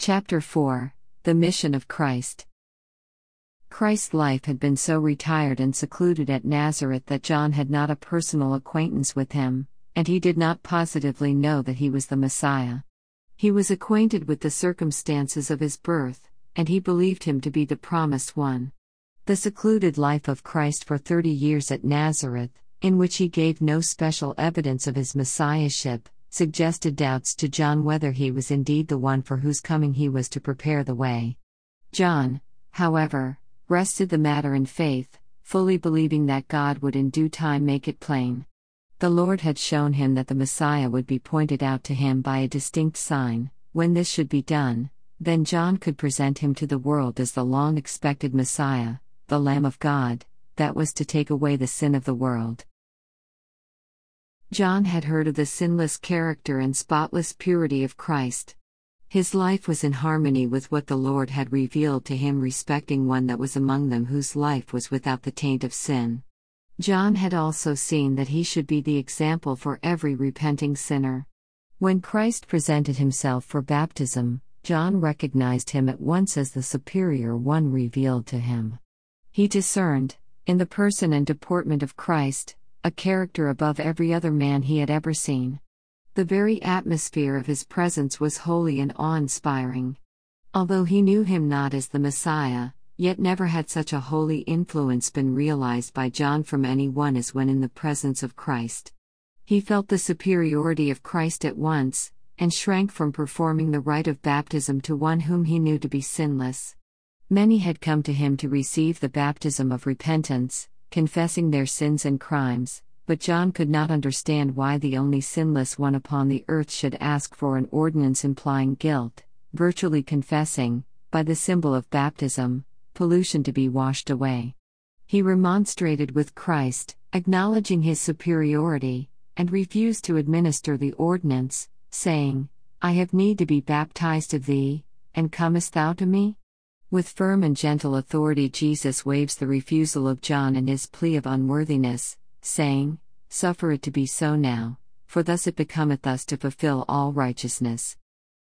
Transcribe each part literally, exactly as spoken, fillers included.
Chapter four The Mission of Christ. Christ's life had been so retired and secluded at Nazareth that John had not a personal acquaintance with him, and he did not positively know that he was the Messiah. He was acquainted with the circumstances of his birth, and he believed him to be the promised one. The secluded life of Christ for thirty years at Nazareth, in which he gave no special evidence of his messiahship, suggested doubts to John whether he was indeed the one for whose coming he was to prepare the way. John, however, rested the matter in faith, fully believing that God would in due time make it plain. The Lord had shown him that the Messiah would be pointed out to him by a distinct sign. When this should be done, then John could present him to the world as the long-expected Messiah, the Lamb of God, that was to take away the sin of the world. John had heard of the sinless character and spotless purity of Christ. His life was in harmony with what the Lord had revealed to him respecting one that was among them whose life was without the taint of sin. John had also seen that he should be the example for every repenting sinner. When Christ presented himself for baptism, John recognized him at once as the superior one revealed to him. He discerned, in the person and deportment of Christ, a character above every other man he had ever seen. The very atmosphere of his presence was holy and awe-inspiring. Although he knew him not as the Messiah, yet never had such a holy influence been realized by John from any one as when in the presence of Christ. He felt the superiority of Christ at once, and shrank from performing the rite of baptism to one whom he knew to be sinless. Many had come to him to receive the baptism of repentance, confessing their sins and crimes, but John could not understand why the only sinless one upon the earth should ask for an ordinance implying guilt, virtually confessing, by the symbol of baptism, pollution to be washed away. He remonstrated with Christ, acknowledging his superiority, and refused to administer the ordinance, saying, "I have need to be baptized of thee, and comest thou to me?" With firm and gentle authority Jesus waives the refusal of John and his plea of unworthiness, saying, "Suffer it to be so now, for thus it becometh thus to fulfill all righteousness."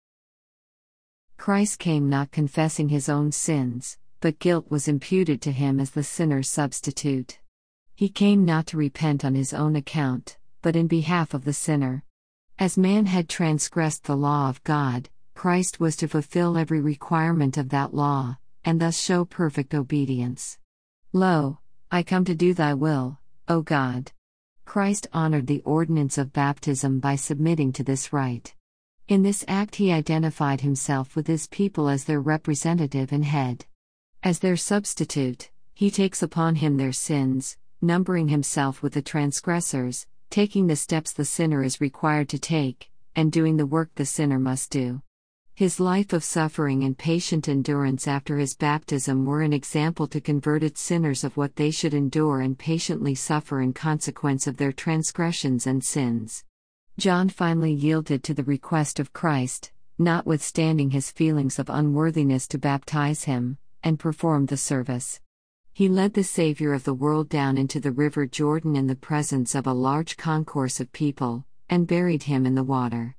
Christ came not confessing his own sins, but guilt was imputed to him as the sinner's substitute. He came not to repent on his own account, but in behalf of the sinner. As man had transgressed the law of God, Christ was to fulfill every requirement of that law, and thus show perfect obedience. "Lo, I come to do thy will, O God." Christ honored the ordinance of baptism by submitting to this rite. In this act he identified himself with his people as their representative and head. As their substitute, he takes upon him their sins, numbering himself with the transgressors, taking the steps the sinner is required to take, and doing the work the sinner must do. His life of suffering and patient endurance after his baptism were an example to converted sinners of what they should endure and patiently suffer in consequence of their transgressions and sins. John finally yielded to the request of Christ, notwithstanding his feelings of unworthiness to baptize him, and performed the service. He led the Savior of the world down into the river Jordan in the presence of a large concourse of people, and buried him in the water.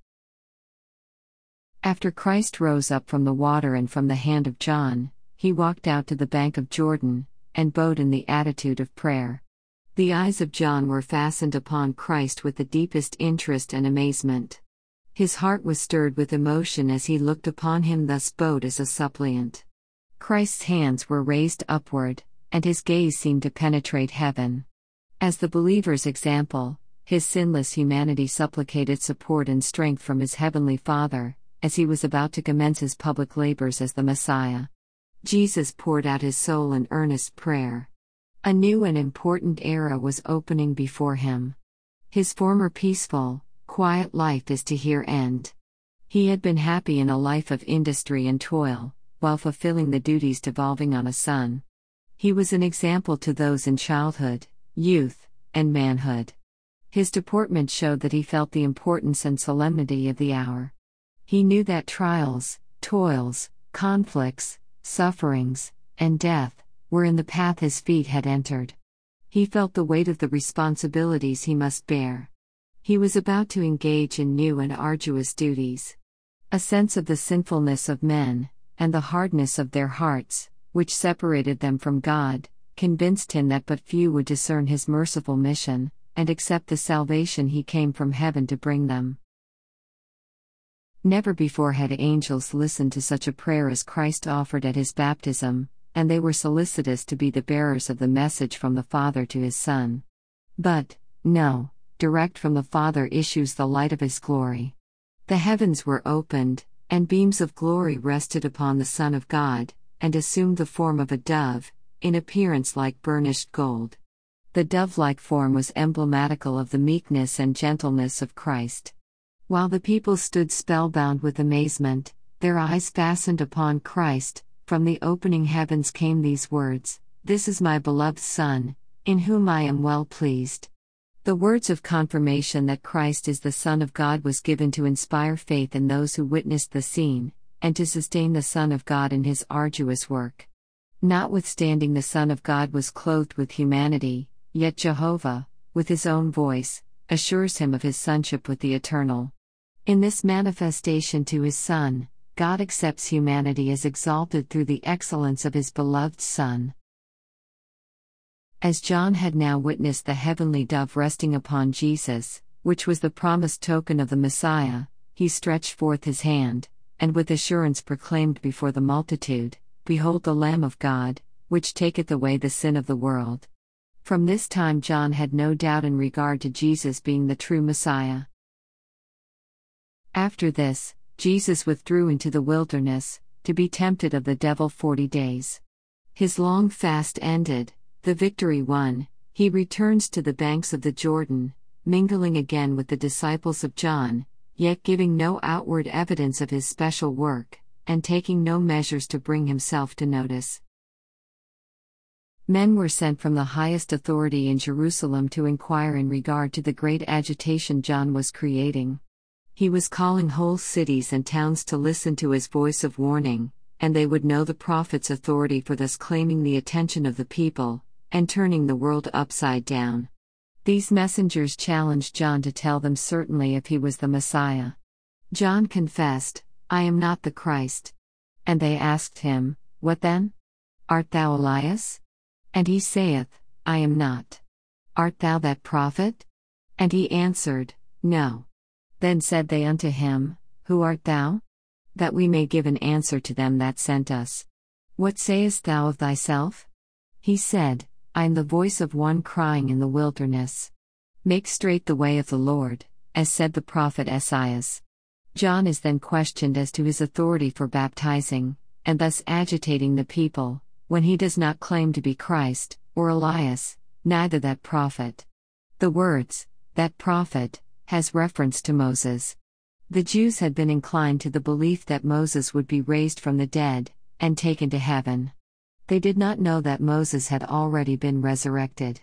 After Christ rose up from the water and from the hand of John, he walked out to the bank of Jordan, and bowed in the attitude of prayer. The eyes of John were fastened upon Christ with the deepest interest and amazement. His heart was stirred with emotion as he looked upon him thus bowed as a suppliant. Christ's hands were raised upward, and his gaze seemed to penetrate heaven. As the believer's example, his sinless humanity supplicated support and strength from his heavenly Father, as he was about to commence his public labors as the Messiah. Jesus poured out his soul in earnest prayer. A new and important era was opening before him. His former peaceful, quiet life is to here end. He had been happy in a life of industry and toil, while fulfilling the duties devolving on a son. He was an example to those in childhood, youth, and manhood. His deportment showed that he felt the importance and solemnity of the hour. He knew that trials, toils, conflicts, sufferings, and death were in the path his feet had entered. He felt the weight of the responsibilities he must bear. He was about to engage in new and arduous duties. A sense of the sinfulness of men, and the hardness of their hearts, which separated them from God, convinced him that but few would discern his merciful mission, and accept the salvation he came from heaven to bring them. Never before had angels listened to such a prayer as Christ offered at his baptism, and they were solicitous to be the bearers of the message from the Father to his Son. But, no, direct from the Father issues the light of his glory. The heavens were opened, and beams of glory rested upon the Son of God, and assumed the form of a dove, in appearance like burnished gold. The dove-like form was emblematical of the meekness and gentleness of Christ. While the people stood spellbound with amazement, their eyes fastened upon Christ, from the opening heavens came these words, "This is my beloved Son, in whom I am well pleased." The words of confirmation that Christ is the Son of God was given to inspire faith in those who witnessed the scene, and to sustain the Son of God in his arduous work. Notwithstanding the Son of God was clothed with humanity, yet Jehovah, with his own voice, assures him of his sonship with the Eternal. In this manifestation to his Son, God accepts humanity as exalted through the excellence of his beloved Son. As John had now witnessed the heavenly dove resting upon Jesus, which was the promised token of the Messiah, he stretched forth his hand, and with assurance proclaimed before the multitude, "Behold the Lamb of God, which taketh away the sin of the world." From this time John had no doubt in regard to Jesus being the true Messiah. After this, Jesus withdrew into the wilderness, to be tempted of the devil forty days. His long fast ended, the victory won, he returns to the banks of the Jordan, mingling again with the disciples of John, yet giving no outward evidence of his special work, and taking no measures to bring himself to notice. Men were sent from the highest authority in Jerusalem to inquire in regard to the great agitation John was creating. He was calling whole cities and towns to listen to his voice of warning, and they would know the prophet's authority for thus claiming the attention of the people, and turning the world upside down. These messengers challenged John to tell them certainly if he was the Messiah. John confessed, "I am not the Christ." And they asked him, "What then? Art thou Elias?" And he saith, "I am not." "Art thou that prophet?" And he answered, "No." Then said they unto him, "Who art thou? That we may give an answer to them that sent us. What sayest thou of thyself?" He said, "I am the voice of one crying in the wilderness. Make straight the way of the Lord, as said the prophet Esaias." John is then questioned as to his authority for baptizing, and thus agitating the people, when he does not claim to be Christ, or Elias, neither that prophet. The words, "that prophet," has reference to Moses. The Jews had been inclined to the belief that Moses would be raised from the dead, and taken to heaven. They did not know that Moses had already been resurrected.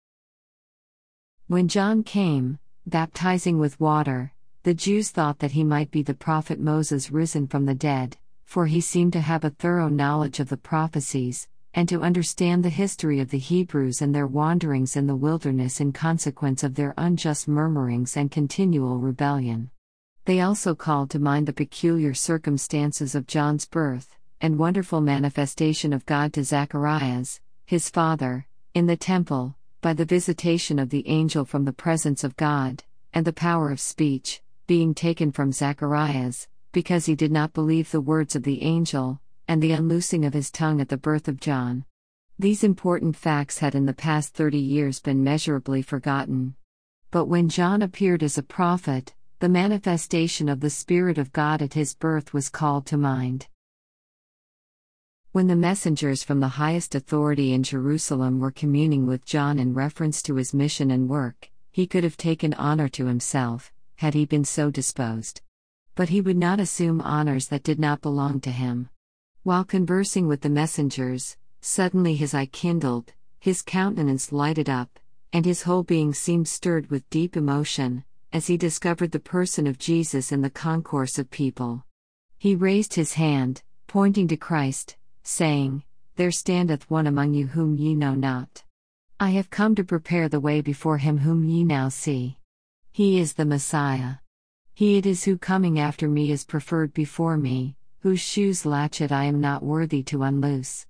When John came, baptizing with water, the Jews thought that he might be the prophet Moses risen from the dead, for he seemed to have a thorough knowledge of the prophecies, and to understand the history of the Hebrews and their wanderings in the wilderness in consequence of their unjust murmurings and continual rebellion. They also called to mind the peculiar circumstances of John's birth, and wonderful manifestation of God to Zacharias, his father, in the temple, by the visitation of the angel from the presence of God, and the power of speech, being taken from Zacharias, because he did not believe the words of the angel, and the unloosing of his tongue at the birth of John. These important facts had in the past thirty years been measurably forgotten. But when John appeared as a prophet, the manifestation of the Spirit of God at his birth was called to mind. When the messengers from the highest authority in Jerusalem were communing with John in reference to his mission and work, he could have taken honor to himself, had he been so disposed. But he would not assume honors that did not belong to him. While conversing with the messengers, suddenly his eye kindled, his countenance lighted up, and his whole being seemed stirred with deep emotion, as he discovered the person of Jesus in the concourse of people. He raised his hand, pointing to Christ, saying, "There standeth one among you whom ye know not. I have come to prepare the way before him whom ye now see. He is the Messiah." He it is who coming after me is preferred before me, whose shoes latchet I am not worthy to unloose.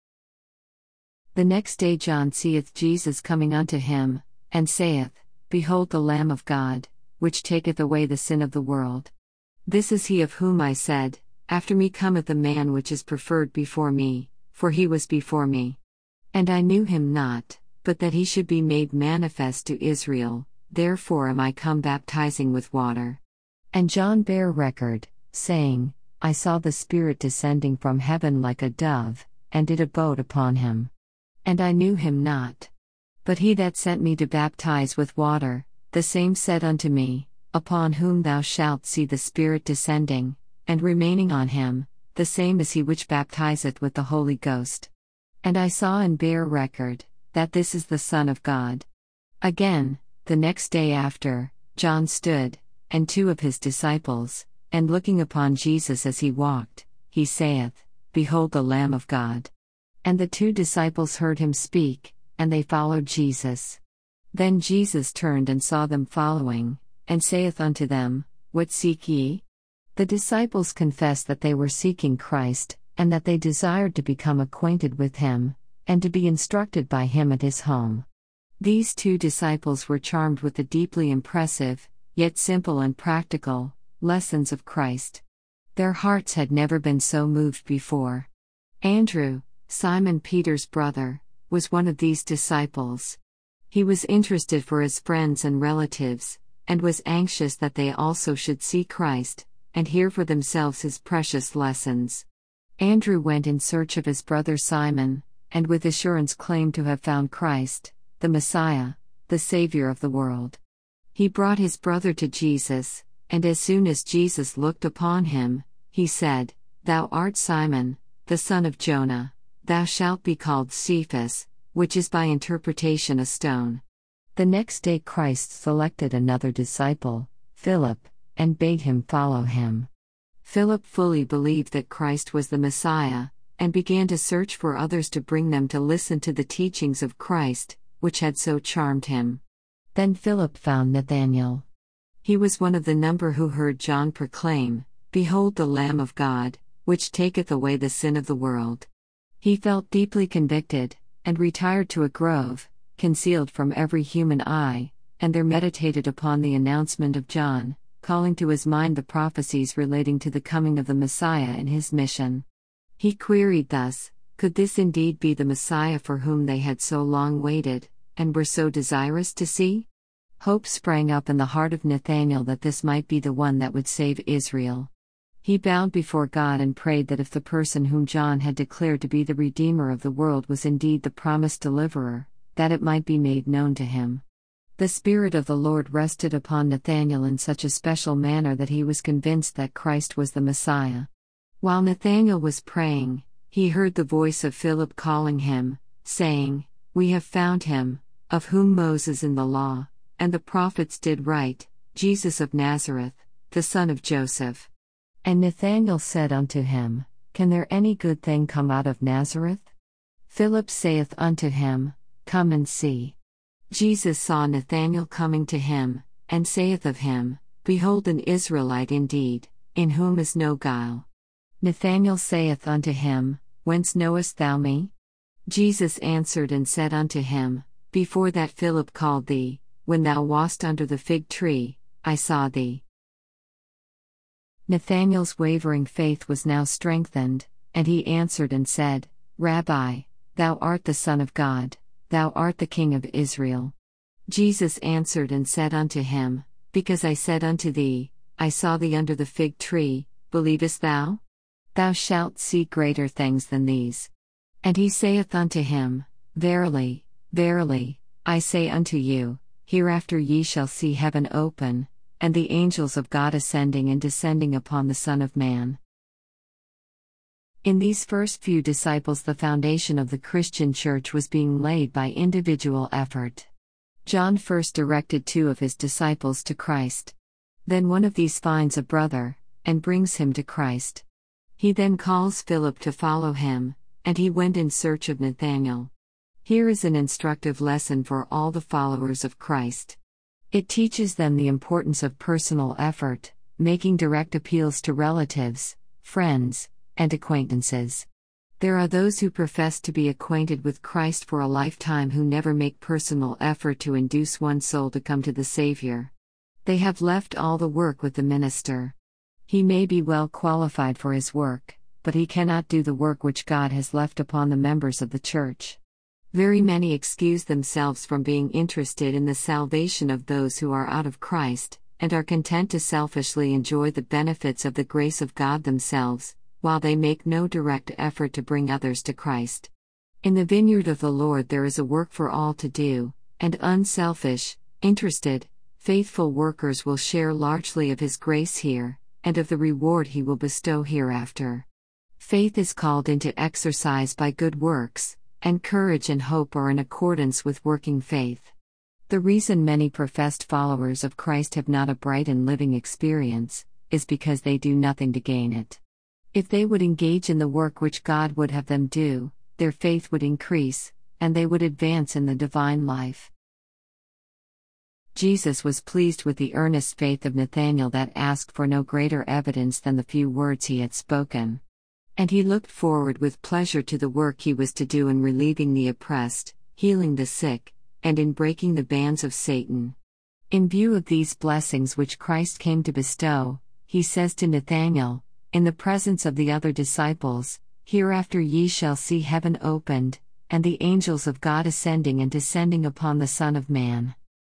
The next day John seeth Jesus coming unto him, and saith, Behold the Lamb of God, which taketh away the sin of the world. This is he of whom I said, After me cometh a man which is preferred before me, for he was before me. And I knew him not, but that he should be made manifest to Israel, therefore am I come baptizing with water. And John bare record, saying, I saw the Spirit descending from heaven like a dove, and it abode upon him. And I knew him not. But he that sent me to baptize with water, the same said unto me, Upon whom thou shalt see the Spirit descending, and remaining on him, the same is he which baptizeth with the Holy Ghost. And I saw and bare record, that this is the Son of God. Again, the next day after, John stood, and two of his disciples, and looking upon Jesus as he walked, he saith, Behold the Lamb of God. And the two disciples heard him speak, and they followed Jesus. Then Jesus turned and saw them following, and saith unto them, What seek ye? The disciples confessed that they were seeking Christ, and that they desired to become acquainted with him, and to be instructed by him at his home. These two disciples were charmed with the deeply impressive, yet simple and practical, lessons of Christ. Their hearts had never been so moved before. Andrew, Simon Peter's brother, was one of these disciples. He was interested for his friends and relatives, and was anxious that they also should see Christ, and hear for themselves his precious lessons. Andrew went in search of his brother Simon, and with assurance claimed to have found Christ, the Messiah, the Savior of the world. He brought his brother to Jesus, and as soon as Jesus looked upon him, he said, Thou art Simon, the son of Jonah. Thou shalt be called Cephas, which is by interpretation a stone. The next day Christ selected another disciple, Philip, and bade him follow him. Philip fully believed that Christ was the Messiah, and began to search for others to bring them to listen to the teachings of Christ, which had so charmed him. Then Philip found Nathanael. He was one of the number who heard John proclaim, Behold the Lamb of God, which taketh away the sin of the world. He felt deeply convicted, and retired to a grove, concealed from every human eye, and there meditated upon the announcement of John, calling to his mind the prophecies relating to the coming of the Messiah and his mission. He queried thus, Could this indeed be the Messiah for whom they had so long waited, and were so desirous to see? Hope sprang up in the heart of Nathanael that this might be the one that would save Israel. He bowed before God and prayed that if the person whom John had declared to be the Redeemer of the world was indeed the promised deliverer, that it might be made known to him. The Spirit of the Lord rested upon Nathanael in such a special manner that he was convinced that Christ was the Messiah. While Nathanael was praying, he heard the voice of Philip calling him, saying, We have found him, of whom Moses in the law, and the prophets did write, Jesus of Nazareth, the son of Joseph. And Nathanael said unto him, Can there any good thing come out of Nazareth? Philip saith unto him, Come and see. Jesus saw Nathanael coming to him, and saith of him, Behold an Israelite indeed, in whom is no guile. Nathanael saith unto him, Whence knowest thou me? Jesus answered and said unto him, Before that Philip called thee, when thou wast under the fig tree, I saw thee. Nathanael's wavering faith was now strengthened, and he answered and said, Rabbi, thou art the Son of God, thou art the King of Israel. Jesus answered and said unto him, Because I said unto thee, I saw thee under the fig tree, believest thou? Thou shalt see greater things than these. And he saith unto him, Verily, verily, I say unto you, hereafter ye shall see heaven open, and the angels of God ascending and descending upon the Son of Man. In these first few disciples, the foundation of the Christian church was being laid by individual effort. John first directed two of his disciples to Christ. Then one of these finds a brother, and brings him to Christ. He then calls Philip to follow him, and he went in search of Nathanael. Here is an instructive lesson for all the followers of Christ. It teaches them the importance of personal effort, making direct appeals to relatives, friends, and acquaintances. There are those who profess to be acquainted with Christ for a lifetime who never make personal effort to induce one soul to come to the Savior. They have left all the work with the minister. He may be well qualified for his work, but he cannot do the work which God has left upon the members of the church. Very many excuse themselves from being interested in the salvation of those who are out of Christ, and are content to selfishly enjoy the benefits of the grace of God themselves, while they make no direct effort to bring others to Christ. In the vineyard of the Lord there is a work for all to do, and unselfish, interested, faithful workers will share largely of His grace here, and of the reward He will bestow hereafter. Faith is called into exercise by good works, and courage and hope are in accordance with working faith. The reason many professed followers of Christ have not a bright and living experience is because they do nothing to gain it. If they would engage in the work which God would have them do, their faith would increase, and they would advance in the divine life. Jesus was pleased with the earnest faith of Nathanael that asked for no greater evidence than the few words he had spoken. And he looked forward with pleasure to the work he was to do in relieving the oppressed, healing the sick, and in breaking the bands of Satan. In view of these blessings which Christ came to bestow, he says to Nathanael, in the presence of the other disciples, "Hereafter ye shall see heaven opened, and the angels of God ascending and descending upon the Son of Man."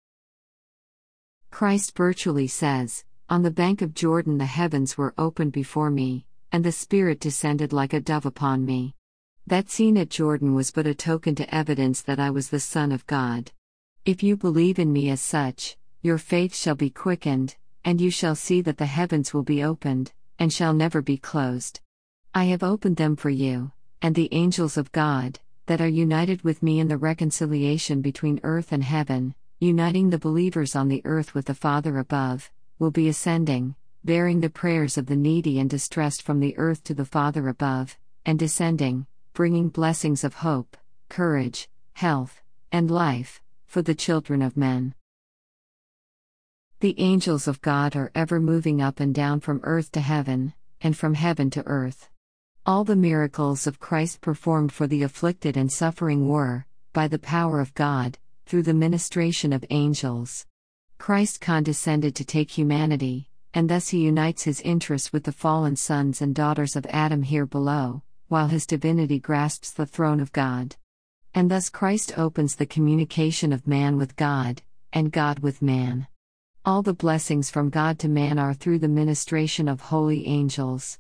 Christ virtually says, "On the bank of Jordan the heavens were opened before me, and the Spirit descended like a dove upon me." That scene at Jordan was but a token to evidence that I was the Son of God. If you believe in me as such, your faith shall be quickened, and you shall see that the heavens will be opened, and shall never be closed. I have opened them for you, and the angels of God, that are united with me in the reconciliation between earth and heaven, uniting the believers on the earth with the Father above, will be ascending, bearing the prayers of the needy and distressed from the earth to the Father above, and descending, bringing blessings of hope, courage, health, and life, for the children of men. The angels of God are ever moving up and down from earth to heaven, and from heaven to earth. All the miracles of Christ performed for the afflicted and suffering were, by the power of God, through the ministration of angels. Christ condescended to take humanity, and thus he unites his interests with the fallen sons and daughters of Adam here below, while his divinity grasps the throne of God. And thus Christ opens the communication of man with God, and God with man. All the blessings from God to man are through the ministration of holy angels.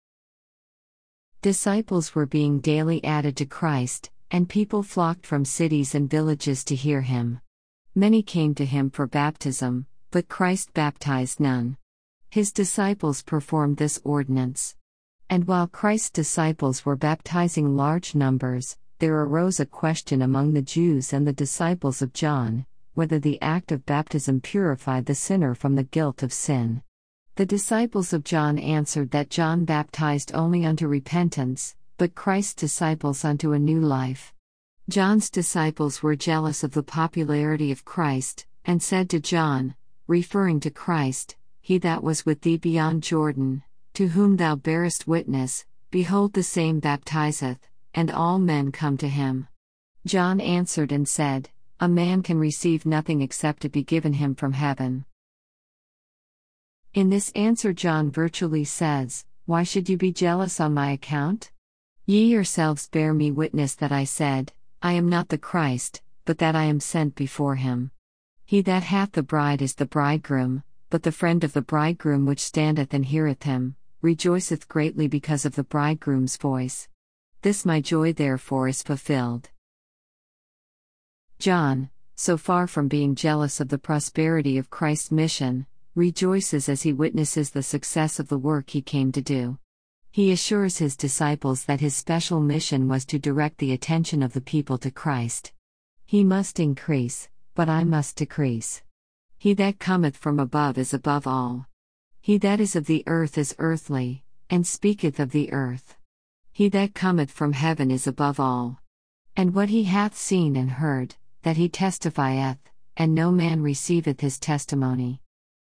Disciples were being daily added to Christ, and people flocked from cities and villages to hear him. Many came to him for baptism, but Christ baptized none. His disciples performed this ordinance. And while Christ's disciples were baptizing large numbers, there arose a question among the Jews and the disciples of John, whether the act of baptism purified the sinner from the guilt of sin. The disciples of John answered that John baptized only unto repentance, but Christ's disciples unto a new life. John's disciples were jealous of the popularity of Christ, and said to John, referring to Christ, "He that was with thee beyond Jordan, to whom thou bearest witness, behold the same baptizeth, and all men come to him." John answered and said, "A man can receive nothing except it be given him from heaven." In this answer John virtually says, "Why should you be jealous on my account? Ye yourselves bear me witness that I said, I am not the Christ, but that I am sent before him. He that hath the bride is the bridegroom, but the friend of the bridegroom which standeth and heareth him, rejoiceth greatly because of the bridegroom's voice. This my joy therefore is fulfilled." John, so far from being jealous of the prosperity of Christ's mission, rejoices as he witnesses the success of the work he came to do. He assures his disciples that his special mission was to direct the attention of the people to Christ. He must increase, but I must decrease. He that cometh from above is above all. He that is of the earth is earthly, and speaketh of the earth. He that cometh from heaven is above all. And what he hath seen and heard, that he testifieth, and no man receiveth his testimony.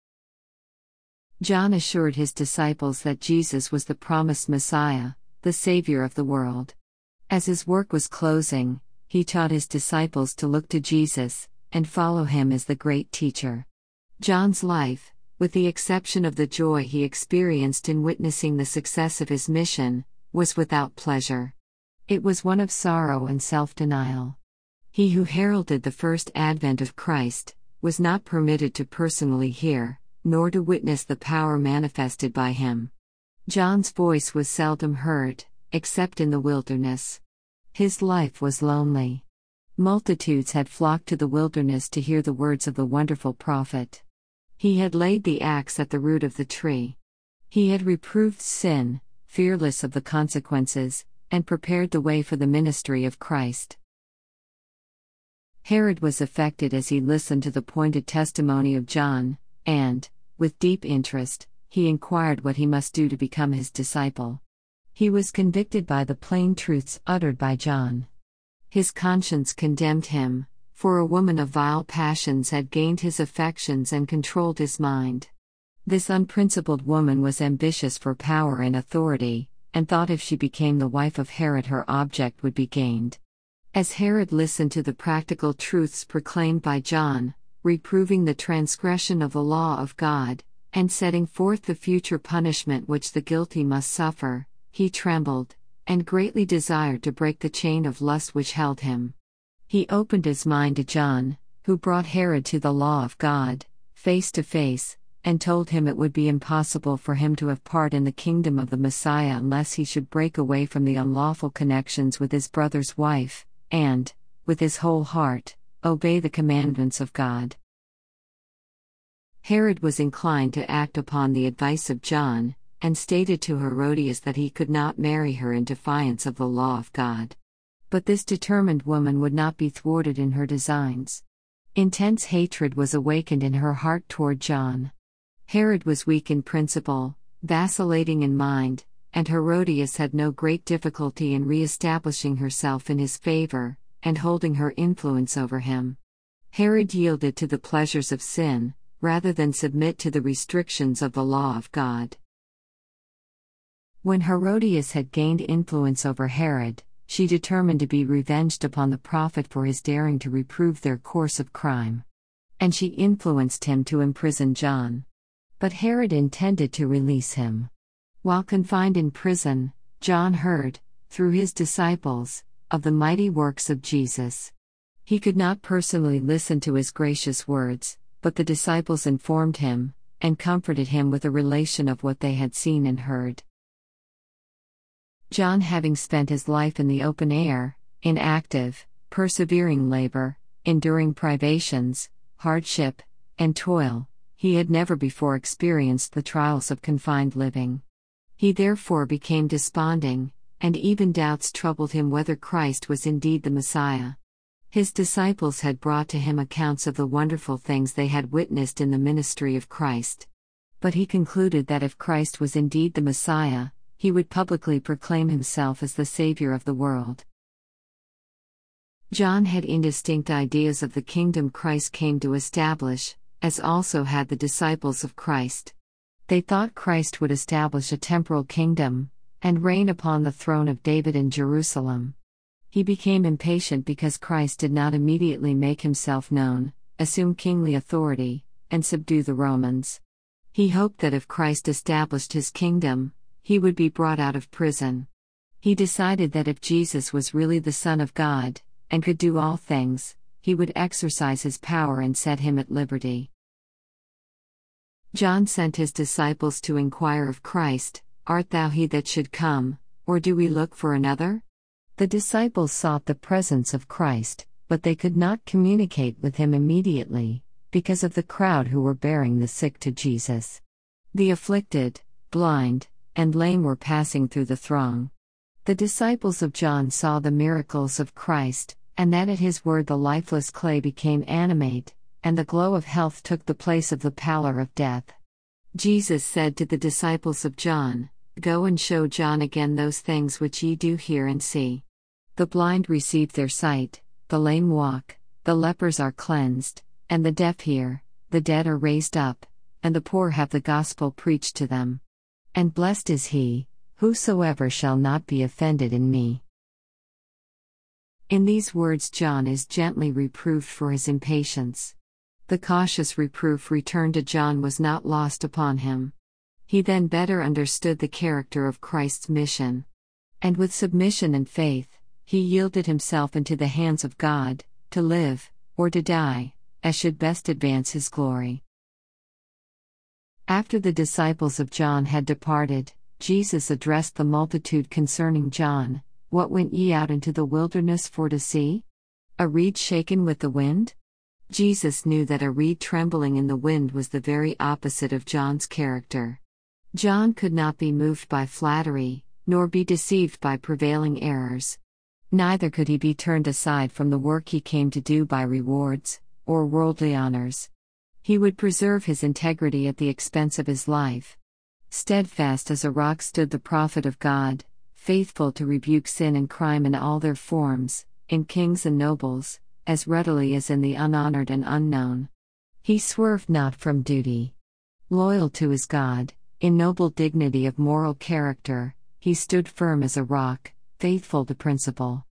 John assured his disciples that Jesus was the promised Messiah, the Savior of the world. As his work was closing, he taught his disciples to look to Jesus and follow him as the great teacher. John's life, with the exception of the joy he experienced in witnessing the success of his mission, was without pleasure. It was one of sorrow and self-denial. He who heralded the first advent of Christ was not permitted to personally hear, nor to witness the power manifested by him. John's voice was seldom heard, except in the wilderness. His life was lonely. Multitudes had flocked to the wilderness to hear the words of the wonderful prophet. He had laid the axe at the root of the tree. He had reproved sin, fearless of the consequences, and prepared the way for the ministry of Christ. Herod was affected as he listened to the pointed testimony of John, and, with deep interest, he inquired what he must do to become his disciple. He was convicted by the plain truths uttered by John. His conscience condemned him, for a woman of vile passions had gained his affections and controlled his mind. This unprincipled woman was ambitious for power and authority, and thought if she became the wife of Herod her object would be gained. As Herod listened to the practical truths proclaimed by John, reproving the transgression of the law of God, and setting forth the future punishment which the guilty must suffer, he trembled, and greatly desired to break the chain of lust which held him. He opened his mind to John, who brought Herod to the law of God, face to face, and told him it would be impossible for him to have part in the kingdom of the Messiah unless he should break away from the unlawful connections with his brother's wife, and, with his whole heart, obey the commandments of God. Herod was inclined to act upon the advice of John, and stated to Herodias that he could not marry her in defiance of the law of God. But this determined woman would not be thwarted in her designs. Intense hatred was awakened in her heart toward John. Herod was weak in principle, vacillating in mind, and Herodias had no great difficulty in re-establishing herself in his favor, and holding her influence over him. Herod yielded to the pleasures of sin, rather than submit to the restrictions of the law of God. When Herodias had gained influence over Herod, she determined to be revenged upon the prophet for his daring to reprove their course of crime. And she influenced him to imprison John. But Herod intended to release him. While confined in prison, John heard, through his disciples, of the mighty works of Jesus. He could not personally listen to his gracious words, but the disciples informed him, and comforted him with a relation of what they had seen and heard. John, having spent his life in the open air, in active, persevering labor, enduring privations, hardship, and toil, he had never before experienced the trials of confined living. He therefore became desponding, and even doubts troubled him whether Christ was indeed the Messiah. His disciples had brought to him accounts of the wonderful things they had witnessed in the ministry of Christ. But he concluded that if Christ was indeed the Messiah, he would publicly proclaim himself as the Savior of the world. John had indistinct ideas of the kingdom Christ came to establish, as also had the disciples of Christ. They thought Christ would establish a temporal kingdom, and reign upon the throne of David in Jerusalem. He became impatient because Christ did not immediately make himself known, assume kingly authority, and subdue the Romans. He hoped that if Christ established his kingdom, he would be brought out of prison. He decided that if Jesus was really the Son of God, and could do all things, he would exercise his power and set him at liberty. John sent his disciples to inquire of Christ, "Art thou he that should come, or do we look for another?" The disciples sought the presence of Christ, but they could not communicate with him immediately, because of the crowd who were bearing the sick to Jesus. The afflicted, blind, and lame were passing through the throng. The disciples of John saw the miracles of Christ, and that at his word the lifeless clay became animate, and the glow of health took the place of the pallor of death. Jesus said to the disciples of John, "Go and show John again those things which ye do hear and see. The blind receive their sight, the lame walk, the lepers are cleansed, and the deaf hear, the dead are raised up, and the poor have the gospel preached to them. And blessed is he, whosoever shall not be offended in me." In these words John is gently reproved for his impatience. The cautious reproof returned to John was not lost upon him. He then better understood the character of Christ's mission. And with submission and faith, he yielded himself into the hands of God, to live, or to die, as should best advance his glory. After the disciples of John had departed, Jesus addressed the multitude concerning John. "What went ye out into the wilderness for to see? A reed shaken with the wind?" Jesus knew that a reed trembling in the wind was the very opposite of John's character. John could not be moved by flattery, nor be deceived by prevailing errors. Neither could he be turned aside from the work he came to do by rewards, or worldly honors. He would preserve his integrity at the expense of his life. Steadfast as a rock stood the prophet of God, faithful to rebuke sin and crime in all their forms, in kings and nobles, as readily as in the unhonored and unknown. He swerved not from duty. Loyal to his God, in noble dignity of moral character, he stood firm as a rock, faithful to principle.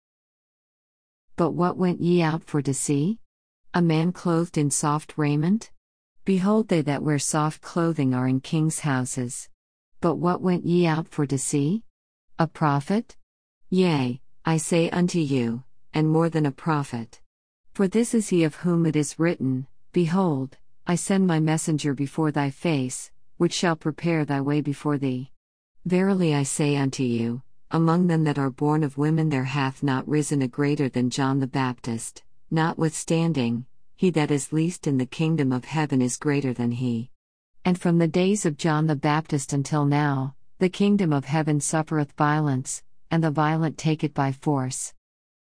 But what went ye out for to see? A man clothed in soft raiment? Behold, they that wear soft clothing are in kings' houses. But what went ye out for to see? A prophet? Yea, I say unto you, and more than a prophet. For this is he of whom it is written, Behold, I send my messenger before thy face, which shall prepare thy way before thee. Verily I say unto you, among them that are born of women there hath not risen a greater than John the Baptist. Notwithstanding, he that is least in the kingdom of heaven is greater than he. And from the days of John the Baptist until now, the kingdom of heaven suffereth violence, and the violent take it by force.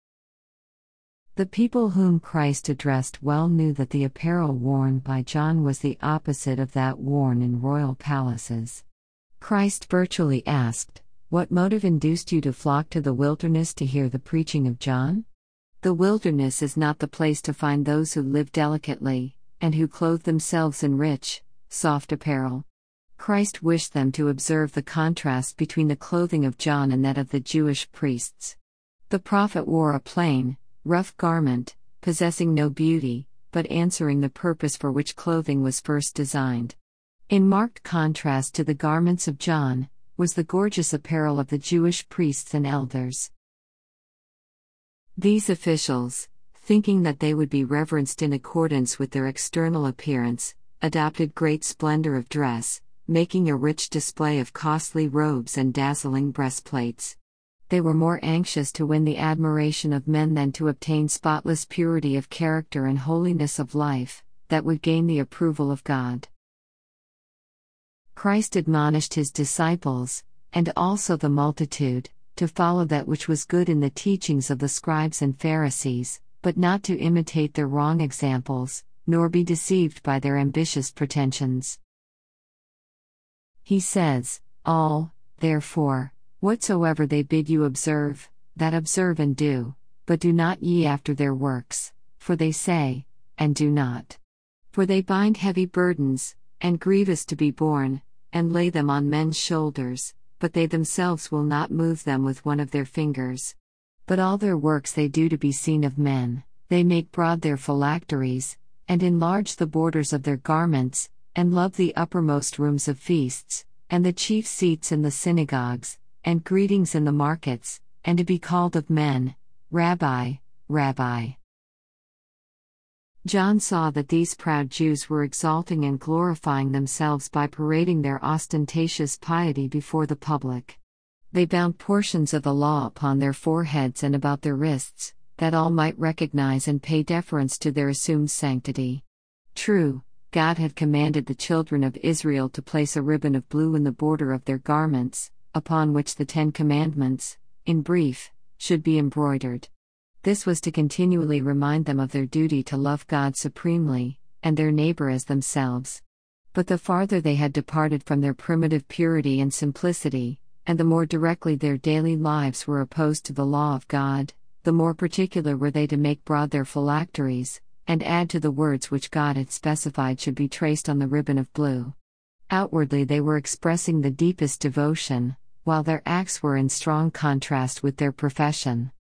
The people whom Christ addressed well knew that the apparel worn by John was the opposite of that worn in royal palaces. Christ virtually asked, "What motive induced you to flock to the wilderness to hear the preaching of John?" The wilderness is not the place to find those who live delicately, and who clothe themselves in rich, soft apparel. Christ wished them to observe the contrast between the clothing of John and that of the Jewish priests. The prophet wore a plain, rough garment, possessing no beauty, but answering the purpose for which clothing was first designed. In marked contrast to the garments of John, was the gorgeous apparel of the Jewish priests and elders. These officials, thinking that they would be reverenced in accordance with their external appearance, adopted great splendor of dress, making a rich display of costly robes and dazzling breastplates. They were more anxious to win the admiration of men than to obtain spotless purity of character and holiness of life, that would gain the approval of God. Christ admonished his disciples, and also the multitude, to follow that which was good in the teachings of the scribes and Pharisees, but not to imitate their wrong examples, nor be deceived by their ambitious pretensions. He says, "All, therefore, whatsoever they bid you observe, that observe and do, but do not ye after their works, for they say, and do not. For they bind heavy burdens, and grievous to be borne, and lay them on men's shoulders, but they themselves will not move them with one of their fingers. But all their works they do to be seen of men, they make broad their phylacteries, and enlarge the borders of their garments, and love the uppermost rooms of feasts, and the chief seats in the synagogues, and greetings in the markets, and to be called of men, Rabbi, Rabbi." John saw that these proud Jews were exalting and glorifying themselves by parading their ostentatious piety before the public. They bound portions of the law upon their foreheads and about their wrists, that all might recognize and pay deference to their assumed sanctity. True, God had commanded the children of Israel to place a ribbon of blue in the border of their garments, upon which the Ten Commandments, in brief, should be embroidered. This was to continually remind them of their duty to love God supremely, and their neighbor as themselves. But the farther they had departed from their primitive purity and simplicity, and the more directly their daily lives were opposed to the law of God, the more particular were they to make broad their phylacteries, and add to the words which God had specified should be traced on the ribbon of blue. Outwardly, they were expressing the deepest devotion, while their acts were in strong contrast with their profession.